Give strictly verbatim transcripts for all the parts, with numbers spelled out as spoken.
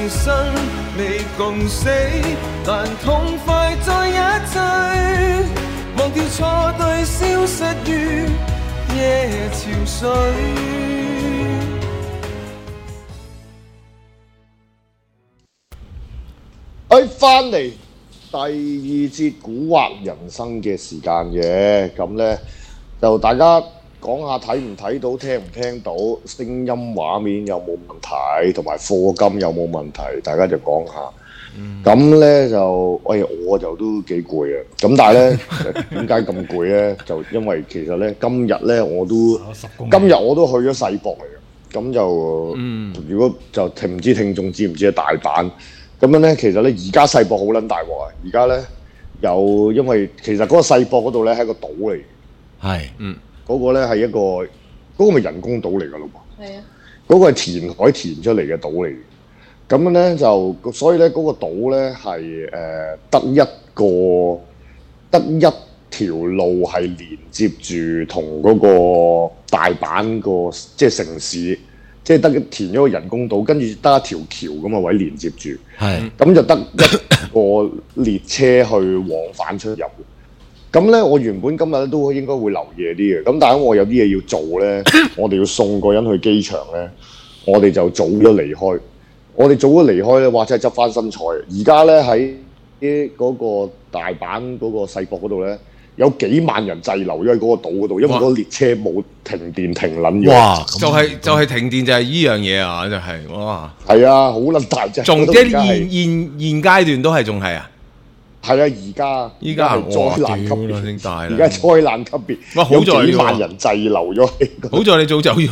生未共死，但痛快在一追，忘掉錯對，消失於夜潮水。 誒，翻嚟第二節古惑人生嘅時間嘅，咁咧就大家講下睇唔睇到、聽唔聽到、聲音畫面有冇問題，同埋課金有冇問題，大家就講下。咁咧、嗯、就，喂，我就都幾攰啊！咁但係咧，點解咁攰咧？就因為其實咧，今日咧我都，今日我都去咗世博嚟嘅。咁就，嗯、如果就聽唔知聽眾知唔知啊？大阪。咁樣咧，其實咧，而家世博好撚大鑊啊！而家咧有，因為其實嗰個世博嗰度咧係一個島嚟嘅， 係，嗯， 嗰個咧係一個，嗰、嗰個咪人工島嚟㗎咯噃，係啊，嗰個係填海填出嚟嘅島嚟嘅。咁樣咧就，所以咧嗰個島咧係誒得一個，得一條路係連接住同嗰個大阪個即係城市。即係得填咗個人工島，跟住得一條橋咁嘅位連接住，係咁就得一個列車去往返出入。咁咧，我原本今日咧都應該會留夜啲嘅，咁但係我有啲嘢要做咧，我哋要送個人去機場咧，我哋就早咗離開。我哋早咗離開咧，哇！真係執翻身彩。而家咧喺啲嗰個大阪嗰個世博嗰度咧。有幾萬人滯留咗喺嗰個島嗰度，因為嗰個列車冇停電停撚咗。 哇！就係、是、就係、是、停電就係依樣嘢啊！就係、是、哇！ 係啊，好撚大啫！ 仲即係現現現階段都係仲係啊！ 係啊，而家依家係災難級別， 大而家災難級別。哇！好在幾萬人滯留咗喺。 好在你早走咗。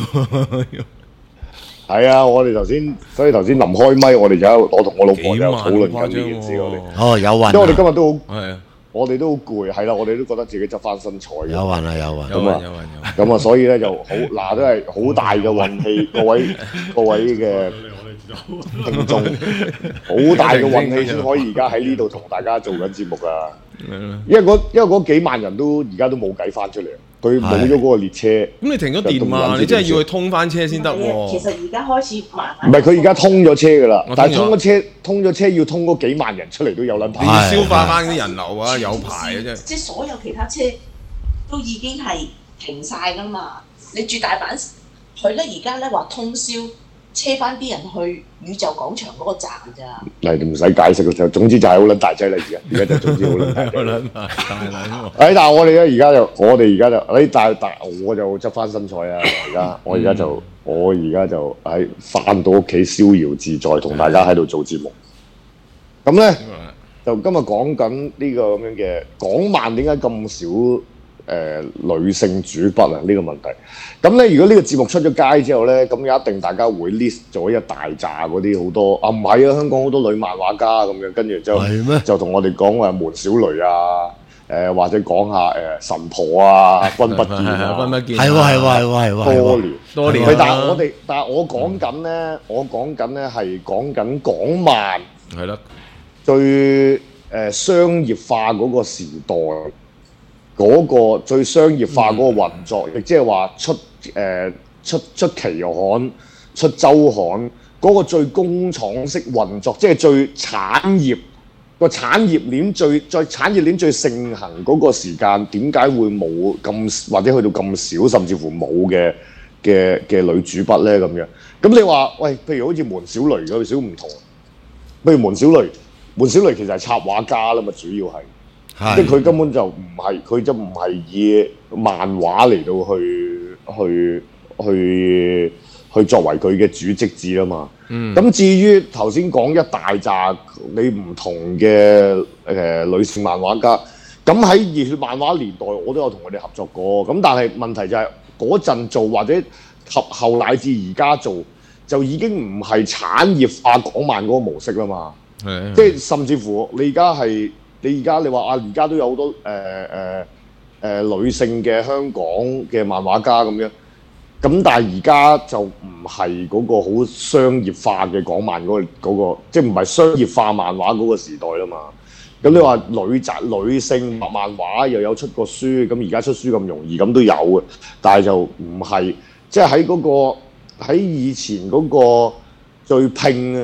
係啊，我哋頭先，所以頭先臨開咪，我哋就喺度，我同我老婆就討論緊呢件事。我哋哦有運， 因為我哋今日都好。 係啊。 我哋都好攰，係啦，我哋都覺得自己執翻身彩。有運啊，有運， 有運，有運， 咁啊，所以咧就好嗱，都係好大嘅運氣，各位各位嘅聽眾，好大嘅運氣先可以而家喺呢度同大家做緊節目啊！因為嗰因為嗰幾萬人都而家都冇計翻出嚟，佢冇咗嗰個列車。咁你停咗電嘛？你真係要去通翻車先得喎。 其實而家開始慢慢。 唔係佢而家通咗車㗎啦，但係通咗車，通咗車要通嗰幾萬人出嚟都有撚排。 你要消化翻啲人流啊，有排嘅啫。 即係所有其他車都已經係停晒㗎嘛。你住大阪，佢咧而家咧話通宵車翻啲人去宇宙廣場嗰個站咋。嗱， 唔使解釋嘅，總之就係好撚大劑啦！而家而家就總之好撚大劑。誒，但係我哋咧而家就，我哋而家就，誒，但但我就執翻身彩啊！而家我而家就，我而家就喺翻到屋企逍遙自在，同大家喺度做節目。咁咧就今日講緊呢個咁樣嘅港漫點解咁少誒、呃、女性主筆啊？呢、這個問題。咁咧，如果呢個節目出咗街之後咧，咁一定大家會 list 咗一大紮嗰啲好多啊，唔係啊，香港好多女漫畫家咁樣，跟住就就同我哋講話門小雷啊，誒、呃、或者講下誒、呃、神婆啊，君不見啊， 君不見， 係喎係喎係喎係喎， 多年多年。 但係我哋，但係我講緊咧，我講緊咧係講緊港漫係啦， 最誒、呃、商業化嗰個時代，嗰、那個最商業化嗰個運作，亦即係話出誒、呃、出出期刊、出週刊嗰、那個最工廠式運作，即係最產業個產業鏈最最產業鏈最盛行嗰個時間，點解會冇咁或者去到咁少，甚至乎冇嘅嘅嘅女主筆咧咁樣？咁你話喂，譬如好似門小雷有少唔同，譬如門小雷，門小雷其實係插畫家啦嘛，主要係。即係佢根本就唔係，佢就唔係以漫畫嚟到去去去去作為佢嘅主職志啊嘛。咁、嗯、至於頭先講一大紮你唔同嘅誒、呃、女性漫畫家，咁喺熱血漫畫年代我都有同佢哋合作過。咁但係問題就係嗰陣做或者及後乃至而家做，就已經唔係產業化港漫嗰個模式啦嘛。 係即係甚至乎你而家係。你而家你話啊，而家都有好多誒誒誒女性嘅香港嘅漫畫家咁樣，咁但係而家就唔係嗰個好商業化嘅港漫嗰、嗰個嗰個，即係唔係商業化漫畫嗰個時代啦嘛。咁你話女宅女性漫畫又有出過書，咁而家出書咁容易，咁都有嘅，但係就唔係即係喺嗰個喺以前嗰個最拼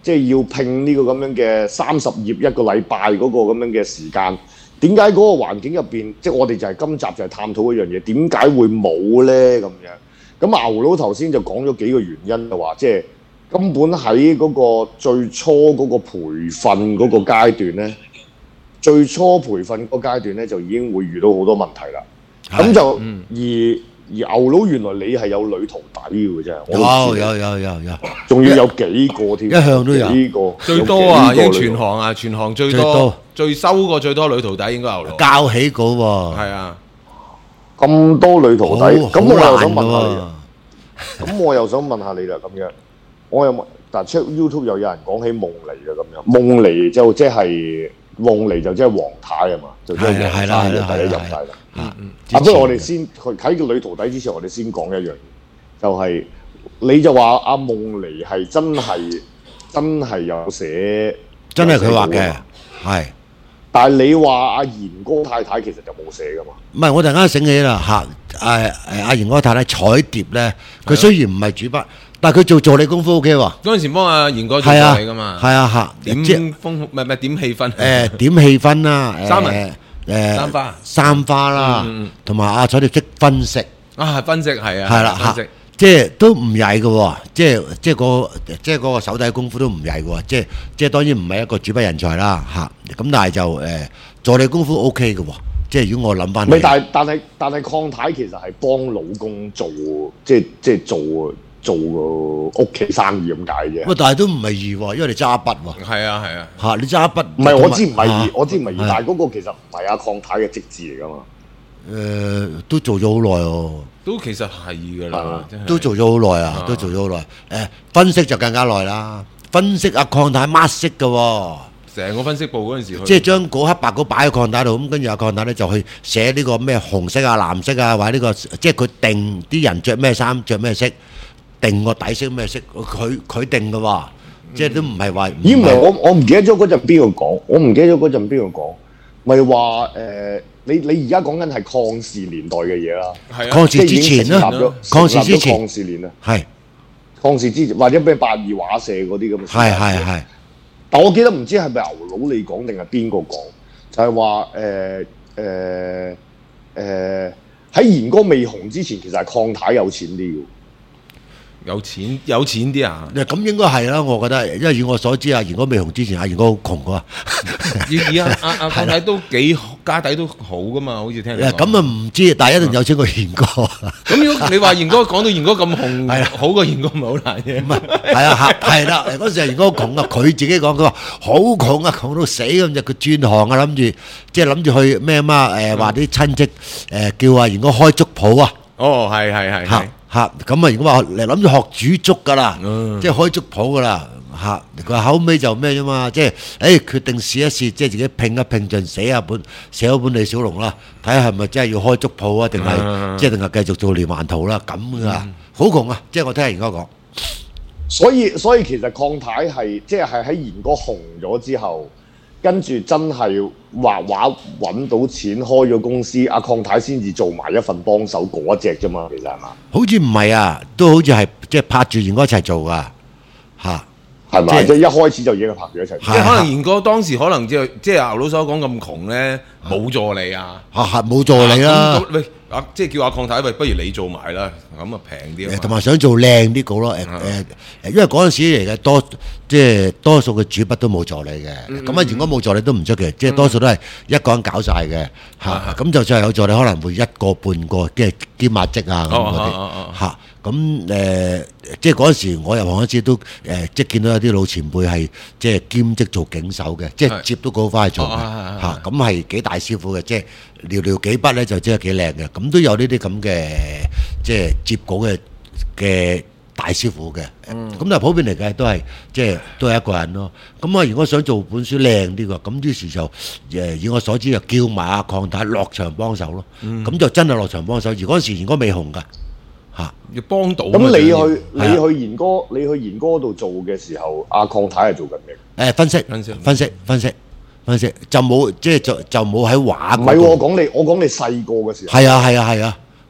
即係要拼呢個咁樣嘅三十頁一個禮拜嗰個咁樣嘅時間。點解嗰個環境入邊，即係我哋就係今集就係探討一樣嘢，點解會冇咧咁樣？咁牛佬頭先就講咗幾個原因，就話即係根本喺嗰個最初嗰個培訓嗰個階段咧，最初培訓嗰個階段咧就已經會遇到好多問題啦。咁就、嗯、而而牛佬原來你係有女徒弟嘅啫， 有有有有有， 仲要有幾個添， 一向都有幾個， 最多啊，已經全行啊，全行最多。最多最收過最多女徒弟應該牛佬教起個喎， 係啊， 咁多女徒弟，咁我又想問下你，咁我又想問下你啦，咁樣，我有冇？但 check YouTube 又有人講起夢妮嘅咁樣，夢妮就即係夢妮就即係黃太啊嘛，就即係黃太嘅第一任太啦。啊，不如我哋先喺個女徒弟之前，我哋先講一樣，就係你就話阿夢妮係真係真係有寫， 真係佢畫嘅，係。 但係你話阿賢哥太太其實就冇寫噶嘛？唔係，我突然間醒起啦嚇！誒誒，阿賢哥太太彩蝶咧，佢雖然唔係主筆，但係佢做助理功夫 OK 喎。 嗰陣時幫阿賢哥做助理噶嘛？ 係啊嚇， 點風唔係唔係點氣氛？ 誒點氣氛啦， 三文誒三花三花啦，同埋阿彩蝶識分析啊，分析係啊， 係啦嚇。即係都唔曳嘅喎，即係即係個即係嗰個手底功夫都唔曳嘅喎，即係即係當然唔係一個主筆人才啦嚇，咁但係就誒助理功夫 O K 嘅喎，即係如果我諗翻， 唔係但係但係但係鄺太其實係幫老公做，即係即係做做個屋企生意咁解啫。 喂，但係都唔係易喎，因為你揸筆喎。 係啊係啊嚇，你揸筆。 唔係我知唔係易，我知唔係易，但係嗰個其實唔係阿鄺太嘅職志嚟㗎嘛。 誒，都做咗好耐喎。 都其實係㗎啦， 都做咗好耐啊，都做咗好耐。誒，分析就更加耐啦。分析阿鄺太乜識嘅喎， 成個分析部嗰陣時， 即係將嗰黑白嗰擺喺鄺太度，咁跟住阿鄺太咧就去寫呢個咩紅色啊、藍色啊，或者呢個即係佢定啲人著咩衫、著咩色，定個底色咩色，佢佢定嘅喎，即係都唔係話。 咦？唔係我我唔記得咗嗰陣邊個講，我唔記得咗嗰陣邊個講，咪話誒。你你而家講緊係抗時年代嘅嘢啦， 係啊， 抗時之前啦，抗時之前， 抗時年啊， 係抗時之前或者咩八二畫社嗰啲咁嘅， 係係係。 但我記得唔知係咪牛佬你講定係邊個講，就係話誒誒誒喺賢哥未紅之前，其實係鄺太有錢啲嘅。 有錢有錢啲啊！ 咁應該係啦，我覺得，因為以我所知啊，賢哥未紅之前，阿賢哥好窮噶。 而而阿阿阿鄺太都幾家底都好噶嘛，好似聽你講。 咁啊唔知，但係一定有錢過賢哥。 咁如果你話賢哥講到賢哥咁紅，係好過賢哥咪好難嘅。 唔係，係啊，係啦。嗰時賢哥窮啊，佢自己講，佢話好窮啊，窮到死咁就佢轉行啊，諗住即係諗住去咩嘛？誒話啲親戚誒叫阿賢哥開粥鋪啊。 哦，係係係係。 嚇咁啊！如果話嚟諗住學煮粥噶啦，嗯、即係開粥鋪噶啦嚇。佢話後尾就咩啫嘛，即係誒、欸、決定試一試，即係自己拼一拼盡寫一本寫一本李小龍啦，睇下係咪真係要開粥鋪啊，定係、嗯、即係定係繼續做連環圖啦咁噶，好、嗯、窮啊！即係我聽賢哥講。 所以所以其實鄺太係即係喺賢哥紅咗之後，跟住真係畫畫揾到錢，開咗公司，阿鄺太先至做埋一份幫手嗰一隻啫嘛，其實係嘛？ 好似唔係啊，都好似係即係拍住賢哥一齊做噶嚇， 係咪？即係一開始就已經係拍住一齊做。 即係可能賢哥當時可能即係即係牛佬所講咁窮咧，冇助理啊， 嚇係冇助理啦。 喂，啊即係叫阿鄺太喂，不如你做埋啦，咁啊平啲。 同埋想做靚啲稿咯，誒誒誒，因為嗰陣時嚟嘅多，即係多數嘅主筆都冇助理嘅，咁啊如果冇助理都唔出奇，即係多數都係一個人搞晒嘅嚇，咁就算係有助理，可能會一個半個，即係兼抹職啊咁嗰啲嚇，咁誒即係嗰陣時我入行嗰時都誒，即係見到有啲老前輩係即係兼職做警手嘅，即係接都稿翻去做嘅嚇，咁係幾大師傅嘅，即係寥寥幾筆咧就真係幾靚嘅，咁都有呢啲咁嘅即係接稿嘅嘅大師傅嘅，咁、嗯、但係普遍嚟計都係即係都係一個人咯。咁啊，如果想做本書靚啲嘅，咁於是就誒以我所知就叫埋阿鄺太落場幫手咯。咁、嗯、就真係落場幫手。而嗰陣時賢哥未紅㗎嚇， 要幫到。 咁你去你去賢哥你去賢哥度做嘅時候，阿鄺太係做緊咩？ 誒分析分析分析分析分析就冇即係就就冇喺畫。 唔係我講你我講你細個嘅時候。 係啊係啊係啊。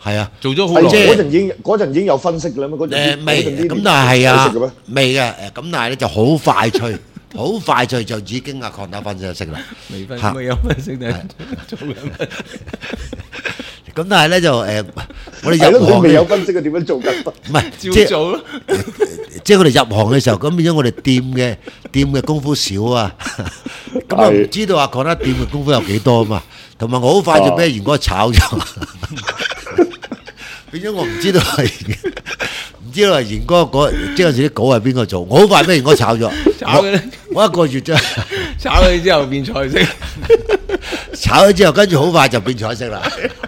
係啊， 做咗好係即係耐。 嗰陣已經嗰陣已經有分析㗎啦嘛，嗰陣誒未嗰陣啲咁，但係係啊解釋嘅咩？ 未嘅誒，咁但係咧就好快脆，好快脆就已經啊擴大分析就識啦。 未分嚇未有分析定係做緊分析？ 咁但係咧就誒，我哋係咯，佢入行咧未有分析佢點樣做緊。 唔係即係照做咯。 即係我哋入行嘅時候，咁變咗我哋掂嘅掂嘅功夫少啊，咁啊唔係知道啊講得掂嘅功夫有幾多啊嘛，同埋我好快就俾賢哥炒咗，變咗我唔知道係唔知道係賢哥嗰即係嗰時啲稿係邊個做，我好快俾賢哥炒咗， 炒嘅咧， 我我一個月啫， 炒佢之後變菜式。 炒咗之後跟住好快就變彩色啦，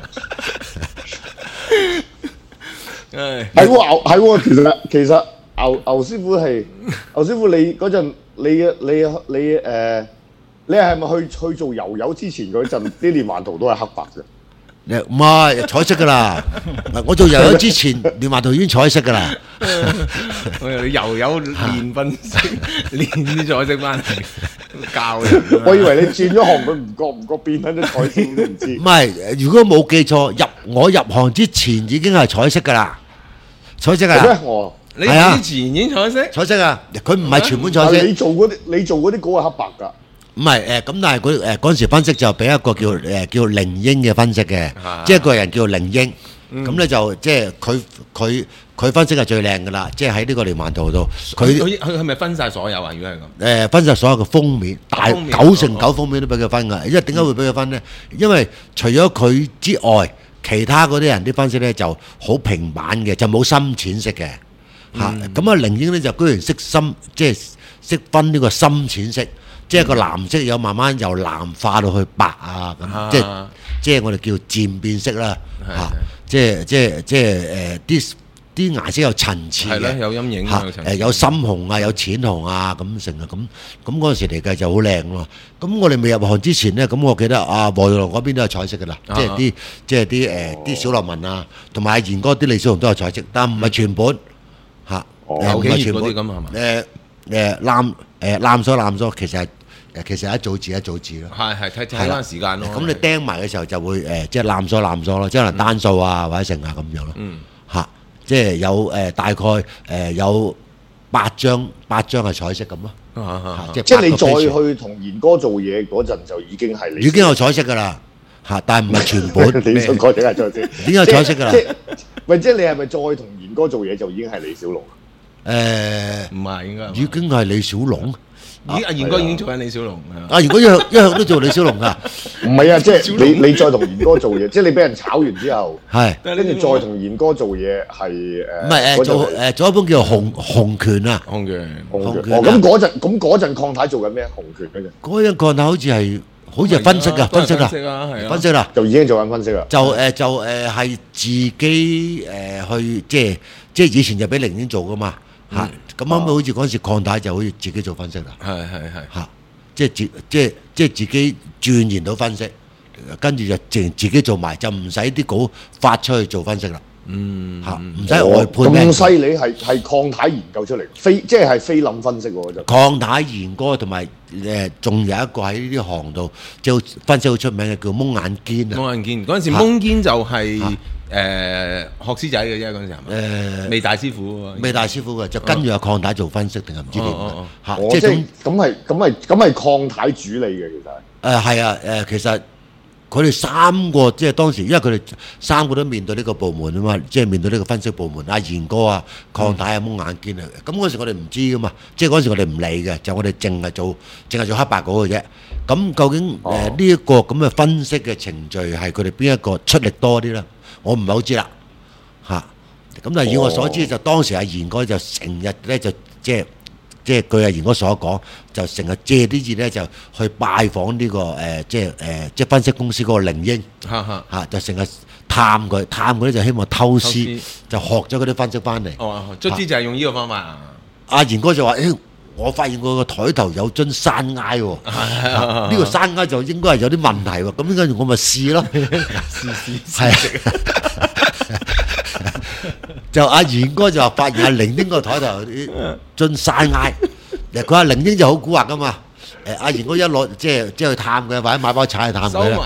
唉， 係喎，牛係喎，其實其實牛牛師傅係牛師傅，你嗰陣你嘅你你誒，你係咪去去做油油之前嗰陣啲連環圖都係黑白嘅？ 唔係彩色噶啦，我做油油之前連環圖已經彩色噶啦。 我哋又有練分析，練啲菜式翻嚟教人。 我以為你轉咗行，佢唔覺唔覺變緊啲彩色都唔知唔。係，如果冇記錯，入我入行之前已經係彩色噶啦，彩色係咩啊，？ 我你係啊之前已經彩色， 彩色啊，佢唔係全本彩色但係，你做嗰啲你做嗰啲稿係黑白㗎。 唔係誒咁，但係佢誒嗰陣時分析就俾一個叫誒叫靈英嘅分析嘅啊， 即係個人叫靈英，咁咧就即係佢佢佢分析係最靚噶啦，即係喺呢個連環圖度， 佢佢佢係咪分晒所有啊？如果係咁， 誒分析所有嘅封面，大封面九成九封面都俾佢分㗎，因為點解會俾佢分咧？因為除咗佢之外，其他嗰啲人啲分析咧就好平板嘅，就冇深淺色嘅嚇。咁啊，靈英咧就居然識深，即係識分呢個深淺色。即係個藍色有慢慢由藍化到去白啊咁，即係即係我哋叫漸變色啦嚇，即係即係即係誒啲啲顏色有層次係啦， 嘅有陰影嚇有層次誒有深紅啊，有淺紅啊咁成啊咁咁嗰陣時嚟計就好靚咯。咁我哋未入行之前咧，咁我記得啊黃玉郎嗰邊都係彩色噶啦，即係啲即係啲誒啲小流民啊，同埋阿賢哥啲李小龍都係彩色，但唔係全本嚇，誒有幾頁唔係全本嗰啲咁係嘛？ 誒誒攬誒攬咗攬咗，其實係誒其實係一組字一組字咯。 係係睇睇係啦翻時間咯。 咁你釘埋嘅時候就會誒，即係攬咗攬咗咯，即係可能單數啊或者成啊咁樣咯。 嗯嚇，即係有誒大概誒有八張八張係彩色咁咯。 啊啊啊嚇， 即係你再八個 page 去同賢哥做嘢嗰陣，就已經係你已經有彩色㗎啦。嚇，但係唔係全本。 你想講點解再先？ 已經有彩色㗎啦即係喂，即係你係咪再同賢哥做嘢就已經係李小龍？ 誒， 唔係應該係嘛已經係李小龍。 咦？阿賢哥已經做緊李小龍啊！ 啊，如果一向一向都做李小龍㗎， 唔係啊，即係你你再同賢哥做嘢，即係你俾人炒完之後， 係跟住再同賢哥做嘢係誒， 唔係誒嗰陣做誒做一本叫做紅紅拳啊？ 紅嘅紅拳紅拳啊哦，咁嗰陣咁嗰陣鄺太做緊咩？紅拳嗰陣嗰陣鋼頭好似係好似係分析㗎，分析分析啦， 啊，係啊， 分析啦。 就已經做緊分析啦。 就誒就誒係自己誒去即係即係以前就俾凌英做噶嘛嚇，咁後尾好似嗰陣時鄺太就好似自己做分析啦係係係。 嚇，即係自即係即係自己鑽研到分析，跟住就自自己做埋，就唔使啲稿發出去做分析啦嗯嚇，唔使外判咩咁犀利係係鄺太研究出嚟，非即係係菲林分析喎就。 鄺太賢哥同埋誒仲有一個喺呢啲行度即係分析好出名嘅叫蒙眼堅啊蒙眼堅嗰陣時， 嚇蒙堅就係嚇誒學師仔嘅啫，嗰陣時係咪？ 誒未大師傅喎。 魏大師傅嘅，就跟住阿鄺太做分析定係唔知點哦哦嘅嚇， 哦，即即係總係咁係咁係咁係鄺太主理嘅其實係。 誒係啊誒，其實佢哋三個即係當時，因為佢哋三個都面對呢個部門啊嘛，即係面對呢個分析部門。阿賢哥啊、鄺太啊、蒙眼堅啊，咁嗰時我哋唔知噶嘛，即係嗰時我哋唔理嘅，就我哋淨係做淨係做黑白稿嘅啫。咁究竟誒呢一個咁嘅分析嘅程序係佢哋邊一個出力多啲咧？我唔係好知啦嚇。咁但係以我所知，就當時阿賢哥就成日咧就即係。即係據阿賢哥所講，就成日借啲嘢咧，就去拜訪呢、個誒、呃，即係誒、呃，即係分析公司嗰個靈英嚇嚇。 嚇、就成日探佢，探佢咧就希望偷師， 偷師就學咗嗰啲分析翻嚟。 哦，卒之就係用呢個方法啊！ 阿賢哥就話：，誒、我發現我個台頭有樽山埃喎，呢、個山埃就應該係有啲問題喎。咁跟住我咪試咯， 試試係啊。就阿賢哥就話發現阿凌英個台頭有啲樽山埃，誒佢話凌英就好蠱惑噶嘛，誒阿賢哥一攞即係即係去探佢，或者買包橙去探佢啦收埋啊，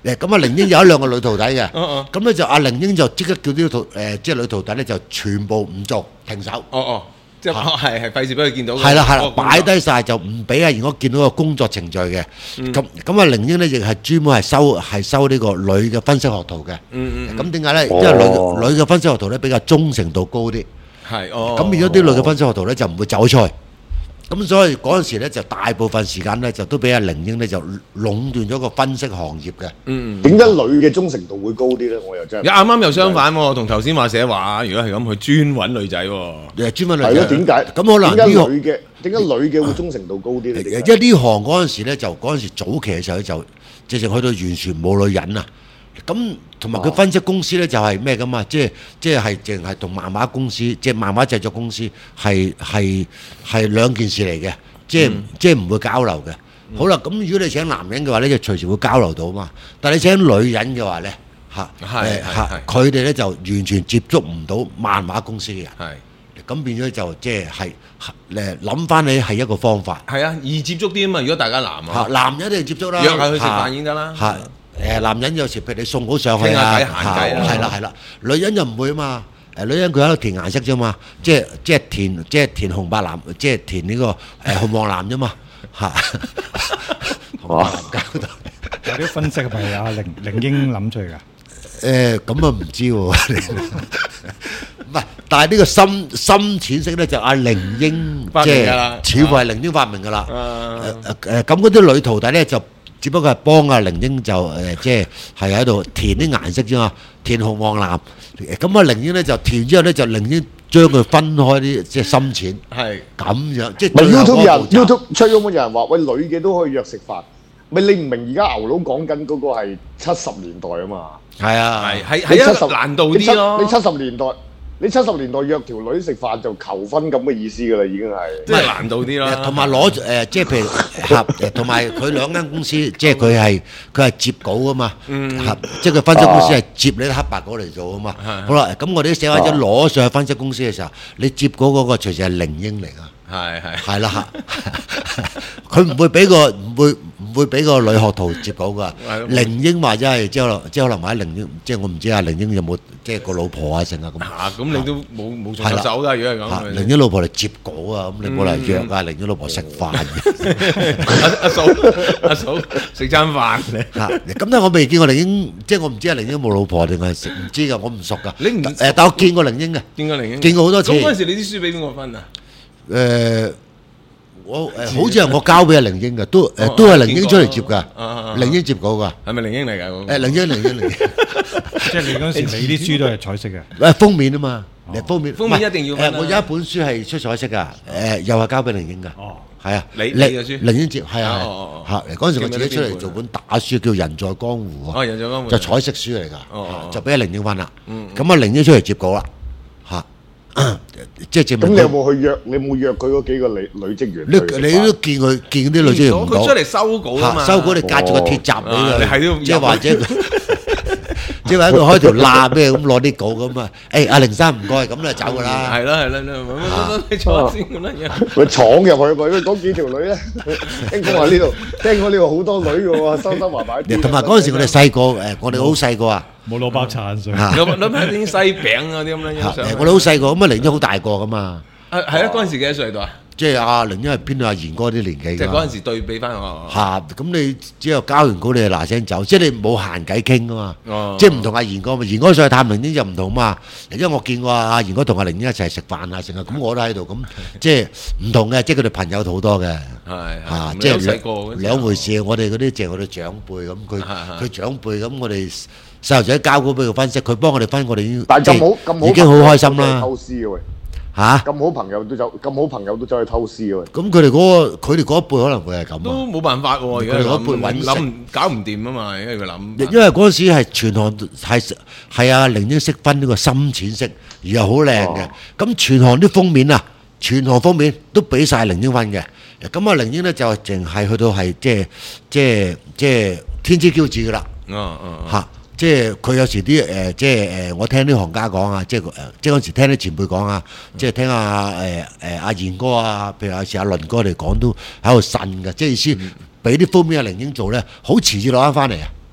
誒咁啊，凌英有一兩個女徒弟嘅， 哦哦咁咧就阿凌英就即刻叫啲徒誒即係女徒弟咧就全部唔做停手。 哦哦，即係係係費事俾佢見到。 係啦係啦， 哦擺低晒就唔俾阿賢哥見到個工作程序嘅。咁咁啊，凌英咧亦係專門係收係收呢個女嘅分析學徒嘅。 嗯嗯咁點解咧？因為哦女女嘅分析學徒咧比較忠誠度高啲， 係哦。 咁變咗啲女嘅分析學徒咧就唔會走出去。咁所以嗰陣時咧就大部分時間咧就都俾阿凌英咧就壟斷咗個分析行業嘅。 嗯嗯。 點解女嘅忠誠度會高啲咧？我又真係啱啱又相反喎，同頭先話寫話，如果係咁，佢專揾女仔喎。 誒專門女係咯， 仔。 點解？ 咁可能點解呢個女嘅點解女嘅會忠誠度高啲咧？點解因為呢行嗰陣時咧，就嗰陣時早期嘅時候咧就直情去到完全冇女人啊！咁同埋佢分析公司咧就係咩噶嘛？即係即係係淨係同漫畫公司，即係漫畫製作公司係係係兩件事嚟嘅，即係即係唔會交流嘅。好啦，咁如果你請男人嘅話咧，就隨時會交流到嘛。但係你請女人嘅話咧，嚇係誒係嚇佢哋咧就完全接觸唔到漫畫公司嘅人。 係咁變咗就即係係誒諗翻起係一個方法。 係啊，易接觸啲啊嘛。如果大家男嚇啊， 男人一定接觸啦， 約下佢食飯已經得啦。 嚇誒男人有時譬如你送好上去傾下啊， 偈閒偈啊係啦係啦，女人就唔會啊嘛。誒女人佢喺度填顏色啫嘛，即係即係填即係填紅白藍，即係填呢個誒紅黃藍啫嘛嚇。紅白藍交代有啲分析係咪阿凌凌英諗出嚟㗎？ 誒咁啊唔知喎，唔係，但係呢個深深淺色咧就阿凌英發即明㗎啦係似乎係凌英發明㗎啦。 啊誒誒誒咁嗰啲女徒弟咧就只不過係幫阿凌英就誒即係係喺度填啲顏色啫嘛，填紅黃藍。咁啊凌英咧就填之後咧就凌英將佢分開啲即係深淺係咁樣，即係咪最後 YouTube 人嗰個步驟 YouTube 出咗有人話喂女嘅都可以約食飯，咪你唔明而家牛佬講緊嗰個係七十年代啊嘛？ 係啊係係你係一七十個難度你七啲咯。 你七十年代你七十年代約條女食飯就求婚咁嘅意思㗎啦，已經係。 即係難度啲啦。 誒同埋攞誒，即係譬如合誒，同埋佢兩間公司，即係佢係佢係接稿噶嘛，合即係佢分析公司係接你啲黑白稿嚟做啊嘛。好啦，咁我哋啲寫畫者攞上去分析公司嘅時候，你接稿嗰個隨時係凌英嚟噶， 係係係啦嚇，佢唔會俾個唔會唔會俾個女學徒接稿噶。凌英話真係即係可能即係可能話凌英，即係我唔知阿凌英有冇即係個老婆啊成啊咁。 嚇，咁你都冇冇從手㗎？如果係嚇， 咁， 凌英老婆嚟接稿啊，咁你冇嚟約啊，凌英老婆食飯嘅。 阿阿嫂阿嫂食餐飯咧。 嚇，咁但係我未見過凌英，即係我唔知阿凌英冇老婆定係食唔知㗎，我唔熟㗎。 你唔誒，但我見過凌英嘅， 見過凌英？ 見過好多次。 咁嗰陣時你啲書俾邊個分啊？ 誒，我誒好似係我交俾阿凌英嘅，都誒都係凌英出嚟接㗎，凌英接稿㗎。 係咪凌英嚟㗎？嗰個誒，凌英凌英凌英， 即係你嗰時你啲書都係彩色嘅。 誒封面啊嘛，誒封面封面唔係一定要分啦誒，我有一本書係出彩色㗎，誒又係交俾凌英㗎。 哦， 係啊， 你你嘅書凌英接係啊哦哦係嚇，嗰陣時我自己出嚟做本打書叫《人在江湖》啊。 哦，人在江湖就彩色書嚟㗎， 哦哦就俾阿凌英分啦。咁啊，凌英出嚟接稿啦，嚇，即係證咁你有明佢。 冇去約？你有冇約佢嗰幾個女女職員你去食飯？ 你都見佢見啲女職員唔到佢出，嚟收稿啊嘛， 嚇收稿你隔住個鐵閘俾哦你係都佢， 要即係或者即係話佢開條罅咩咁攞啲稿咁啊？誒阿凌生唔該，咁就走㗎啦。 係啦係啦，你你坐先咁樣。 佢闖入去喂，嗰幾條女咧，聽講話呢度，聽講呢度好多女嘅喎，收收埋埋啲。 同埋嗰陣時我哋細個誒，我哋好細個啊， 冇攞包橙水。 嚇諗諗下啲西餅嗰啲咁樣嚇誒我哋好細個，咁啊凌英好大個㗎嘛， 啊係啊，嗰陣時幾多歲度啊？ 即係阿凌英係偏到阿賢哥啲年紀㗎。 即係嗰陣時對比翻我。 嚇，咁你只有交完稿你就嗱聲走，即係你冇閒偈傾噶嘛。 哦即係唔同阿賢哥嘛，賢哥上去探凌英就唔同嘛。因為我見過阿賢哥同阿凌英一齊食飯啊，成日咁我都喺度，咁即係唔同嘅，即係佢哋朋友好多嘅。 係嚇， 係即係細個嗰陣時兩兩回事。我哋嗰啲淨係我哋長輩咁，佢係係佢長輩咁，我哋細路仔交稿俾佢分析，佢幫我哋分，我哋已經但係即係咁好咁好， 已經好開心啦。 偷師嘅喂， 嚇， 咁好朋友都走，咁好朋友都走去偷師嘅喂。 咁佢哋嗰個佢哋嗰一輩可能會係咁都啊。 冇辦法喎，而家佢哋嗰諗輩揾食諗唔搞唔掂啊嘛，因為佢諗。 因為嗰陣時係全行係係阿凌英識分呢個深淺色，而又好靚嘅。咁全行啲封面啊，全行封面都俾晒凌英分嘅。咁啊，凌英咧就淨係去到係即係即係即係天之驕子噶啦嗯嗯嗯嚇。即係佢有時啲誒，即係誒，我聽啲行家講啊，即係誒，即係嗰時聽啲前輩講啊，即係聽阿誒誒阿賢哥啊，譬如有時阿倫哥嚟講都喺度呻嘅，即係意思俾啲封面阿凌英做咧，好遲至攞翻翻嚟啊！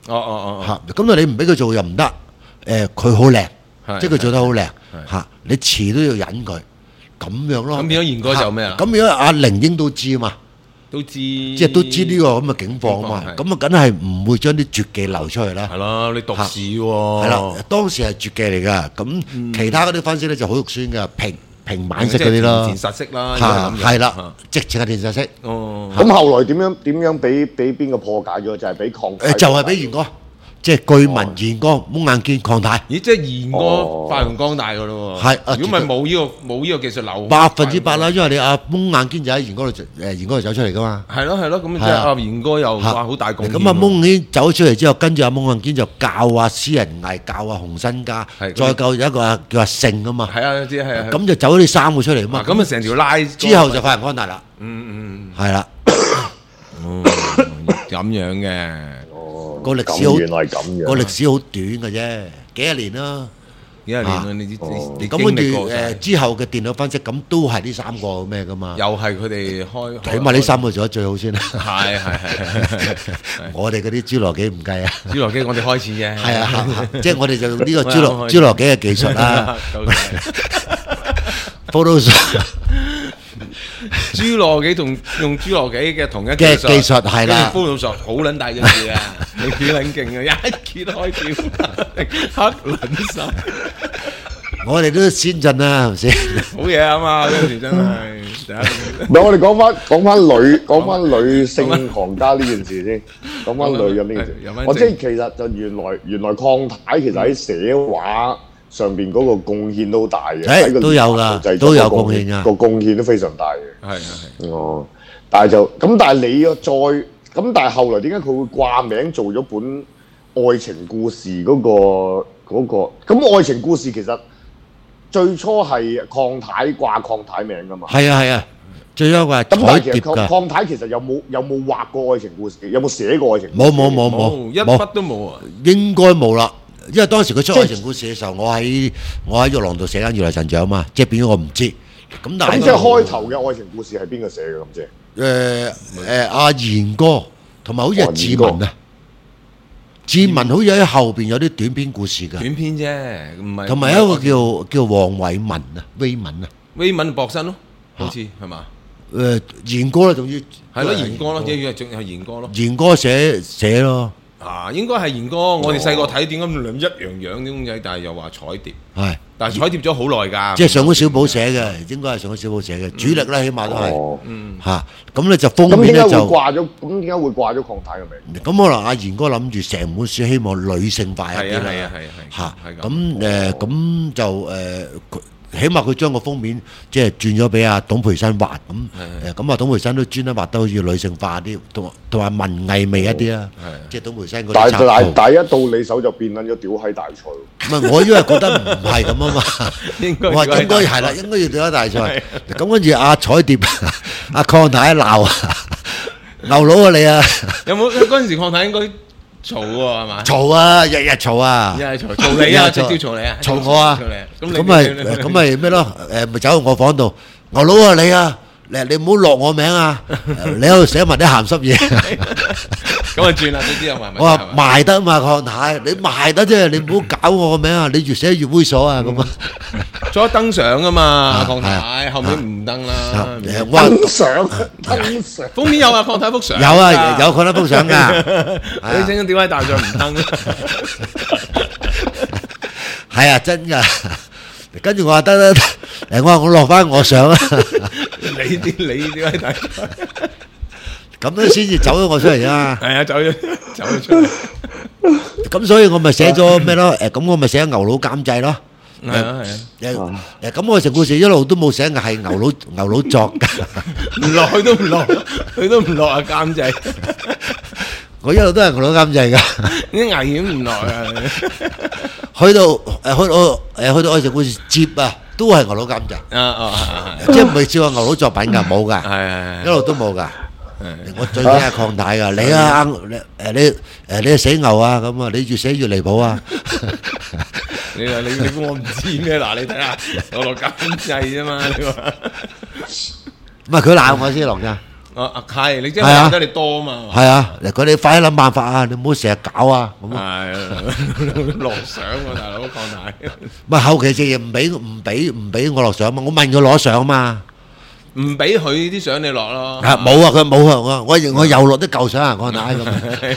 哦哦哦， 嚇，咁啊你唔俾佢做又唔得，誒佢好靚， 係即係佢做得好靚係嚇，你遲都要忍佢，咁樣咯。 咁變咗賢哥就咩啊嚇咁變咗阿玲英都知啊嘛。 都知， 即係都知呢個咁嘅境況啊嘛， 境況係咁啊梗係唔會將啲絕技流出去啦。 係咯，你讀史喎， 係啦，當時係絕技嚟㗎，咁其他嗰啲分析咧就好肉酸㗎，平平板式嗰啲咯， 填實式啦， 嚇係啦嚇， 直情係填實式， 哦， 咁後來點樣點樣俾俾邊個破解咗？就係俾抗體誒就係俾賢哥，即係據聞賢哥蒙眼見抗體， 咦，即係賢哦哥發揚光大㗎咯喎， 係啊如果唔係冇呢個冇呢個技術流， 百分之百啦，因為你阿蒙眼見就喺賢哥度誒賢哥度走出嚟㗎嘛。 係咯係咯，咁即係係啊阿賢哥又嚇哇好大貢獻喎， 咁阿蒙眼走出嚟之後，跟住阿蒙眼見就教阿私人藝，教阿洪新家， 係再教有一個阿叫阿勝啊嘛。 係啊，知係啊， 咁就走咗呢三個出嚟啊嘛。 啊咁啊成條拉之後就發揚光大啦。 嗯嗯係啦， 嗯，咁樣嘅。 哦， 個歷史好咁原來咁樣。 個歷史好短嘅啫，幾廿年啦。 幾廿年啊啦，你知哦你咁跟住經歷過晒誒之後嘅電腦分析，咁都係呢三個咩噶嘛？ 又係佢哋開， 起碼呢三個做得最好先啦。 係係係係係我哋嗰啲侏羅紀唔計啊。 侏羅紀我哋開始啫， 係啊，即係我哋就用呢個侏我羅啱開侏羅紀嘅技術啦，Photoshop 侏羅紀同用侏羅紀嘅同一嘅技術係啦跟住 Photoshop 好撚大件事啊，你幾撚勁啊，一揭開屌黑撚晒， 我哋都先進啦，係咪先？ 好嘢啊嘛，嗰陣時真係第一。 唔係，我哋講翻講翻女講翻女性行家呢件事先，講翻女人呢件事有返。 我即係其實就原來原來抗體其實喺寫畫上邊嗰個貢獻都大嘅， 誒喺個都有㗎製作都有個貢獻㗎個貢獻都非常大嘅。 係啊係， 哦，但係就咁，但係你又再咁，但係後來點解佢會掛名做咗本愛情故事嗰個嗰個？咁愛情故事其實最初係抗體掛抗體名㗎嘛。 係啊係啊，最優嘅係咁但彩係其實抗碟㗎， 抗體其實有冇有冇畫過愛情故事？有冇寫過愛情故事？ 冇冇冇冇冇一筆都冇啊， 應該冇啦。因為當時佢出愛情故事嘅時候，我喺我喺玉郎度寫緊《如來神掌》嘛，即係變咗我唔知。咁但係咁即係開頭嘅愛情故事係邊個寫嘅咁啫？ 誒誒阿賢哥同埋好似係哦賢哥志文啊，志文好似喺後邊有啲短篇故事㗎， 短篇啫，唔係同埋一個叫叫黃偉文啊，威文啊， 威文博身咯，好似係嘛？ 誒賢哥啦，總之係咯，賢哥咯，一樣仲係賢哥咯。 賢哥寫寫咯， 啊，應該係賢哥。我哋細個睇點解兩一樣樣啲公仔，但係又話彩碟， 係但係彩碟咗好耐㗎。 即係上官小寶寫嘅，應該係上官小寶寫嘅，主力咧起碼都係哦， 嚇。咁咧就封咁點解會面咧就掛咗？咁點解會掛咗抗體嘅名？ 咁可能阿賢哥諗住成本書希望女性化一啲係啊係啊啦係啊係嚇係咁咁誒咁就誒佢起碼佢將個封面即係轉咗俾阿董培生畫咁誒咁啊董培生都專登畫得好似女性化啲，同同埋文藝味一啲啦係， 即係董培生嗰但係啲插圖。 但係但係一到你手就變撚咗屌閪大賽喎。 唔係我因為覺得唔係咁啊嘛， 應該我話應該係啦，應該要對一大賽。咁跟住阿彩碟阿鄺太鬧啊，牛佬啊你啊！ 有冇嗰陣時抗體應該嘈喎係嘛？ 嘈啊，日日嘈啊， 一係嘈嘈你啊， 日日直接嘈你啊， 嘈我啊嘈你啊，咁你咁咪你你咁咪咩咯？誒咪走到我房度，牛佬啊你啊，你你唔好落我名啊！你喺度寫埋啲鹹濕嘢， 咁啊轉啦，呢啲又埋埋。 我話賣得嘛鄺太，你賣得啫，你唔好搞我個名啊！你越寫越猥瑣啊咁啊！ 咗登相啊嘛，抗係啊體後面唔登啦。 誒我話登上登上， 封面有啊，抗體幅相。 有啊，有鄺太幅相㗎， 你整緊點解大象唔登？ 係啊真㗎。跟住我話得得，誒我話我落翻我相啊， 你啲你點解大象？ 咁樣先至走咗我出嚟啊！ 係啊，走咗走咗出嚟。 咁所以我咪寫咗咩咯？誒咁我咪寫牛佬監製咯。 係啊係啊， 誒誒咁愛情故事一路都冇寫嘅係牛佬牛佬作㗎， 唔落去都唔落，佢都唔落啊監製， 我一路都係牛佬監製㗎。 啲危險唔落啊！ 去到誒去到誒去到愛情故事接啊，都係牛佬監製， 啊啊即係唔係照牛佬作品㗎，冇㗎， 係係一路都冇㗎。我最驚係抗體㗎，你啊你誒你誒你死牛啊咁啊，你越寫越離譜啊！ 你話你你估我唔知咩？嗱，你睇下我落監製啫嘛，你話唔係佢鬧我先落㗎， 啊啊係，你即係係啊話得你多啊嘛。 係啊，佢哋快啲諗辦法啊！你唔好成日搞啊！咁啊， 係啊，落相喎，大佬鄺太。 唔係後期直情唔俾唔俾唔俾我落相嘛，我問佢攞相嘛。 唔俾佢啲相你落咯。 啊冇啊，佢冇啊，我我我又落啲舊相啊，鄺太咁。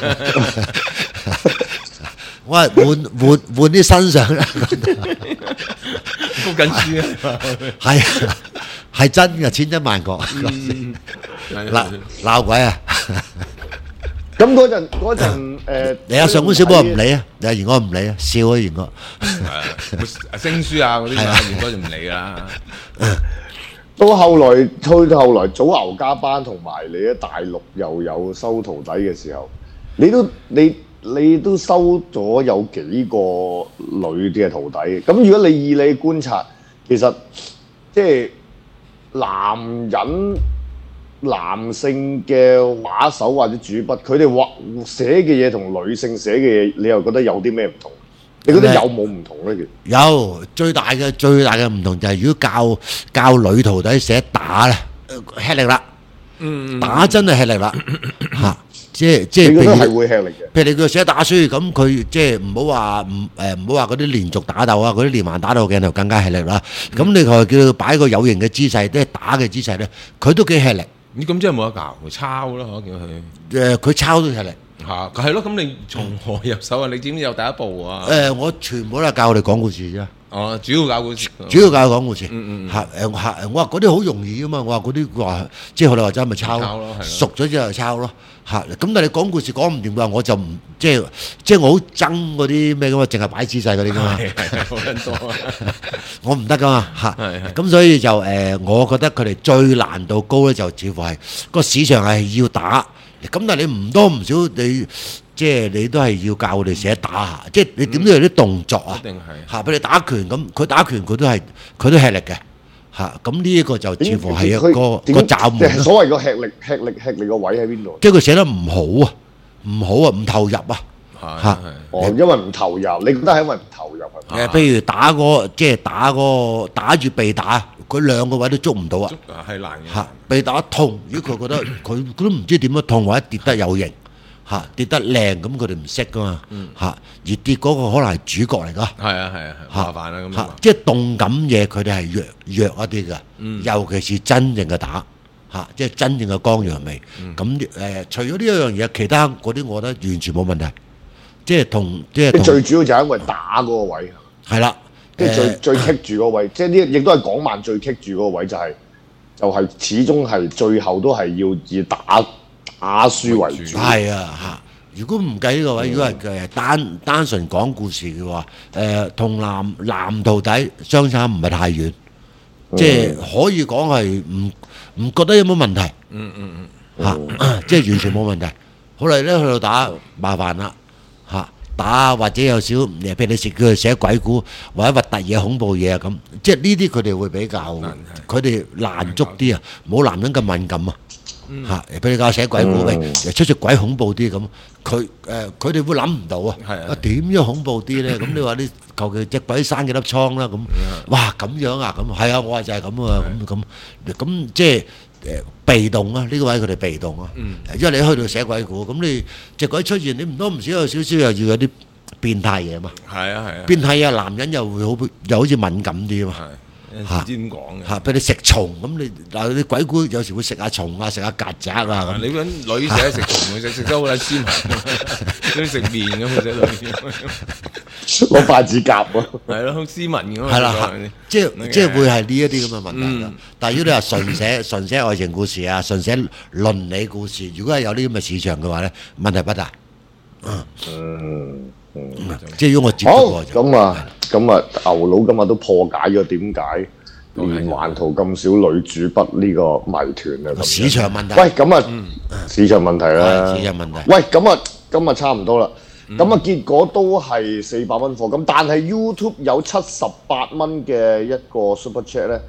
我係換換換啲新相啦。 讀緊書啊。 係啊係真嘅，千真萬確。鬧鬧鬼啊！ 咁嗰陣嗰陣誒， 你阿上官小寶唔理啊，你阿賢哥唔理啊，笑啊賢哥。 係升書啊嗰啲啊，賢哥就唔理啦。 到後來，去到後來，早牛加班同埋你喺大陸又有收徒弟嘅時候，你都你你都收咗有幾個女啲嘅徒弟。咁如果你以你觀察，其實即係男人男性嘅畫手或者主筆，佢哋畫寫嘅嘢同女性寫嘅嘢，你又覺得有啲咩唔同？你覺得有冇唔同咧？其實有最大嘅最大嘅唔同就係如果教教女徒弟寫打咧，吃力啦， 嗯， 打真係吃力啦嚇，即係即係你覺得係譬如會吃力嘅。 譬如你叫佢寫打書，咁佢即係唔好話唔誒唔好話嗰啲連續打鬥啊，嗰啲連環打鬥鏡頭更加吃力啦。咁你佢叫佢擺個有型嘅姿勢，即係打嘅姿勢咧，佢都幾吃力。 咦咁真係冇得教，佢抄啦，可見佢誒，佢抄都吃力。 嚇，係咯。咁你從何入手啊？你知唔知有第一步啊？ 誒，我全部都係教我哋講故事啫。 哦，主要教故事， 主要教佢講故事。 嗯嗯嚇誒嚇誒，我話嗰啲好容易啊嘛，我話嗰啲話即係我哋話齋咪抄咯抄咯係咯， 熟咗之後就抄咯嚇。咁但係你講故事講唔掂嘅話，我就唔即係即係我好憎嗰啲咩噶嘛，淨係擺姿勢嗰啲噶嘛， 係係好撚多啊！ 我唔得噶嘛嚇。 係係咁所以就誒，我覺得佢哋最難度高咧，就似乎係個市場係要打。咁但係你唔多唔少，你即係你都係要教佢哋寫打下，即係你點都有啲動作啊一。定係嚇！俾你打拳咁，佢打拳佢都係佢都吃力嘅嚇。咁呢一個就似乎係一個佢點個罩門啦。 即係所謂個吃力吃力吃力個位喺邊度？ 即係佢寫得唔好啊，唔好啊，唔投入啊嚇。 係係哦，因為唔投入，你覺得係因為唔投入係咪？ 誒，譬如打個即係打個打住被打，佢兩個位都捉唔到啊捉啊係難嘅嚇。被打痛，如果佢覺得佢佢都唔知點樣痛，或者跌得有型嚇，跌得靚咁，佢哋唔識噶嘛嚇。而跌嗰個可能係主角嚟噶。 係啊係啊係麻煩啦咁啊， 嚇即係動感嘢，佢哋係弱弱一啲嘅，尤其是真正嘅打嚇，即係真正嘅剛陽味。咁誒，除咗呢一樣嘢，其他嗰啲我覺得完全冇問題。即係同即係同即係最主要就係因為打嗰個位， 係啦， 即係最誒最棘住嗰個位，即係呢亦都係港漫最棘住嗰個位，就係就係始終係最後都係要以打打輸為主。 係啊嚇。如果唔計呢個位，如果係誒單單純講故事嘅話，誒同男男徒弟相差唔係太遠，即係可以講係唔唔覺得有乜問題。 嗯嗯嗯， 嚇，即係完全冇問題。好啦，咧去到打麻煩啦嚇，打或者有少誒，譬如你食佢寫鬼故或者核突嘢、恐怖嘢啊咁，即係呢啲佢哋會比較，佢哋難捉啲啊，冇男人咁敏感啊嚇。譬如你教寫鬼故，喂出隻鬼恐怖啲咁，佢誒佢哋會諗唔到啊。 係啊啊點樣恐怖啲咧？咁你話你求其隻鬼生幾粒瘡啦咁，哇咁樣啊咁，係啊，我話就係咁啊咁咁咁即係。誒被動啊，呢個位佢哋被動啊，因為你去到寫鬼故，咁你隻鬼出現，你唔多唔少有少少又要有啲變態嘢嘛。 係啊係啊， 變態嘢男人又會好又好似敏感啲啊嘛。 係唔知點講嘅。 嚇，譬如你食蟲咁，你嗱啲鬼故有時會食下蟲啊，食下曱甴啊咁。 你揾女寫食蟲，食食得好撚斯文，好似食麵咁嘅啫， 攞筷子夾喎。 係咯，好斯文咁。 係啦，即係即係會係呢一啲咁嘅問題啦。但係如果你話純寫純寫愛情故事啊，純寫倫理故事，如果係有呢啲咁嘅市場嘅話咧，問題不大。 嗯嗯， 即係如果我接觸好過就咁啊，咁啊，牛佬今日都破解咗點解連環圖咁少女主筆呢個謎團啊？咁樣市場問題。 喂，咁啊，市場問題啦， 係市場問題喂，咁啊，今日差唔多啦。咁啊，結果都係四百蚊貨，咁但係 YouTube 有七十八蚊嘅一個 Super Chat 咧，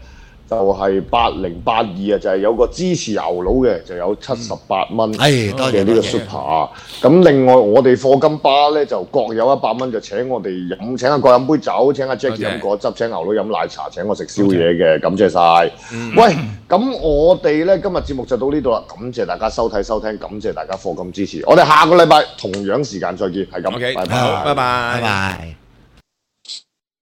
就係八零八二啊，就係有個支持牛佬嘅，就有七十八蚊哎多謝嘅呢個多謝 super。咁另外我哋課金巴咧就各有一百蚊，就請我哋飲，請阿國飲杯酒，請阿 Jackie 飲果汁，請牛佬飲奶茶，請我食宵夜嘅，感謝晒。喂，咁我哋咧今日節目就到呢度啦，感謝大家收睇收聽，感謝大家課金支持，我哋下個禮拜同樣時間再見，係咁， OK， 拜拜， 好，拜拜， 拜拜。